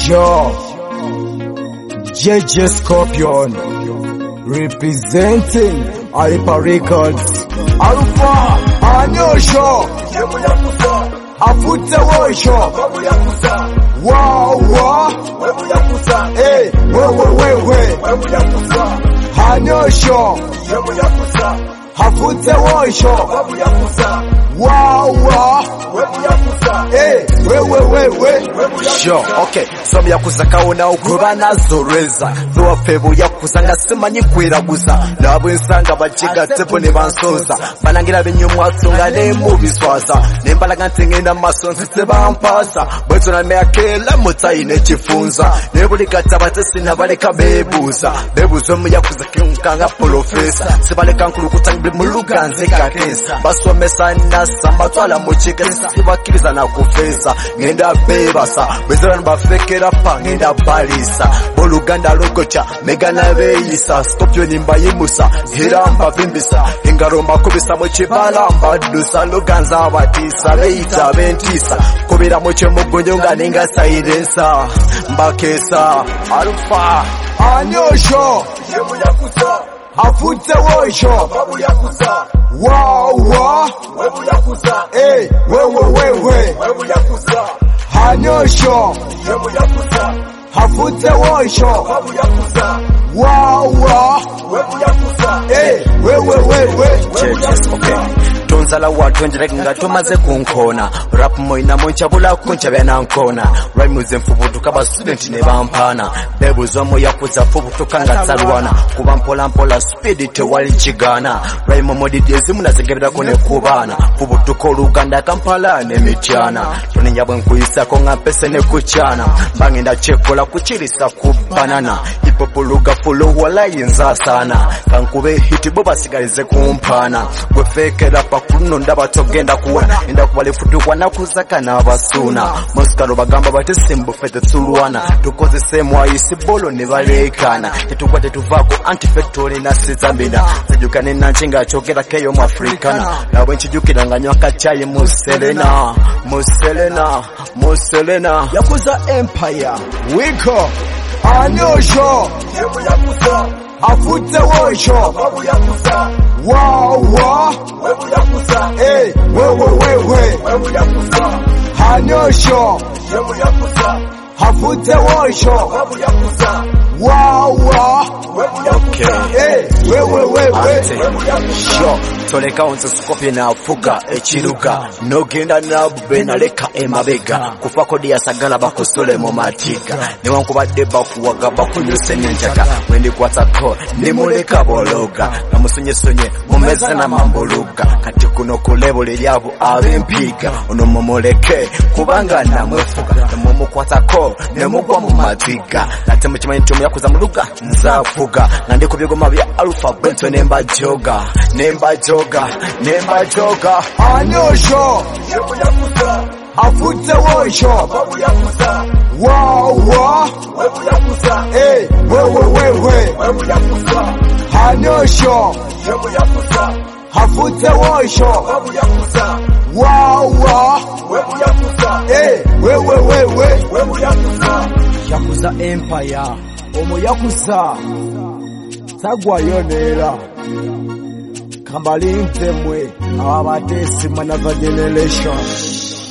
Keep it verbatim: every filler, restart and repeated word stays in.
Yo, J J Scorpion, representing Alipa Records. Alpha, Anyosho, Afute Wosho, Wow, wow, hey, we, we, we, we, Anyosho, Afute Wosho, Wow, wow, hey, we, we, we, we. Sure, okay, so yakuza kaona ukuba nazoreza Though febo yakuza ngasimanyi kweraguza Nabo nsanga bachiga tepo ne bansoza Balangira benyumwatso ngane mubiswaza Nembalaga ntengenda masonzi tebampasa Bwezo na meakela mutaine chifunza Nebulikata batesi nabaleka bebuza Bebuzo mu yakuza kinkanga professor Sibaleka nkulukuta ngbe muluganze kakesa Basomesa nasa matwala muchike sibakiriza na kufeza Ngenda bebasa Bezera nbafekera pa ngenda balisa Boluganda lokocha megana beisa Scorpion imbayimusa hiramba vimbisa Ingaroma kubisa mochibala mbadusa Luganza abatisa beita bentisa Kubira moche mugonjonga ninga sairensa Mbakesa Alpha Anyosho, Afute Wosho, Wow, wow, hey, we, we, we, we, Anyosho, Afute Wosho, Wow, wow, hey, we, we, we, we. Okay. Tonzala watu njireka tumaze kunkona Rap moina monchabula kuncha na nkona Rhymes mfubutu kaba student ne bampana Bebu zomo yakuza fubutu kanga tsalwana Kuba mpola mpola speed te wali chigana Rhyme modidezi munazegerera kone kubana Fubutu ko Uganda Kampala ne mityana Toni nyabwe nkuyisa ko ngapese ne kuchana Bangenda chekola kuchirisa kubanana Hip hop luga follow wala yinza sana Kankube hit boba sigalize kumpana Gwe fake rap kuno ndaba togenda kuwana enda kubalefutu kwana kuzaka na basuna Moskaro bagamba batesimbo fete tsulwana tukoze semu ayisibolo ne balekana tetukwate tuvako antifactory na sizambina sejukane nanchinga chokera keyo mu Africana nabo nchijukira nganywa kachaye muselena muselena muselena Yakuza Empire Wiko Anyosho Afute Wosho Wow, wow, hey, we, we, we, we, Anyosho Afute Wosho Wow, wow, hey, we, we, we, we. Sure, toleka onzo Scorpion na fuga echiruka Nogenda na bubena leka emabega Kufa kodi ya sagala bako sole mo matika Niwankubadde bakuwaga bakunyuse ninjaka Wendi kwatako ni muleka bologa Na musunye sunye mumeze na mamboluga Kati kuno kulebole lyabo abempiga Ono mumuleke kubanga na mwefuga Na mumu kwatako ne mugwa mu matiga Nate muchimanyi ntumu yakuza muluga nzafuga Nandi kubyegoma bya Alpha Benton nemba joga Nemba joga Nemba joga Anyosho Afute Wosho Wow, wow, hey, we, we, we, we, Anyosho Afute Wosho Wow, wow, hey, we, we, we, we. Yakuza Empire Omo Yakuza Sagwa yonera Kambalinze mwe Awabatesi manava generation